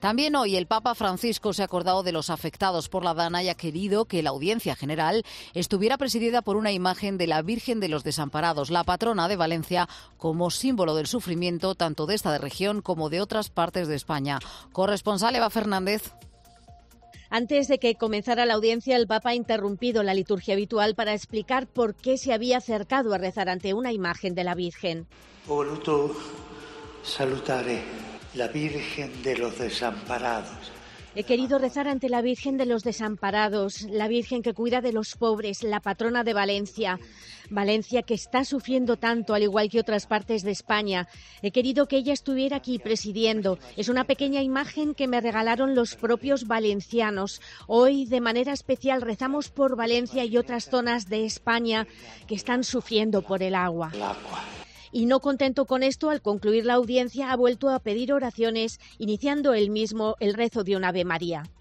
También hoy el Papa Francisco se ha acordado de los afectados por la Dana y ha querido que la audiencia general estuviera presidida por una imagen de la Virgen de los Desamparados, la patrona de Valencia, como símbolo del sufrimiento tanto de esta región como de otras partes de España. Corresponsal Eva Fernández. Antes de que comenzara la audiencia, el Papa ha interrumpido la liturgia habitual para explicar por qué se había acercado a rezar ante una imagen de la Virgen. Ho voluto salutare la Virgen de los Desamparados. He querido rezar ante la Virgen de los Desamparados, la Virgen que cuida de los pobres, la patrona de Valencia. Valencia que está sufriendo tanto, al igual que otras partes de España. He querido que ella estuviera aquí presidiendo. Es una pequeña imagen que me regalaron los propios valencianos. Hoy, de manera especial, rezamos por Valencia y otras zonas de España que están sufriendo por el agua. Y no contento con esto, al concluir la audiencia ha vuelto a pedir oraciones, iniciando él mismo el rezo de un Ave María.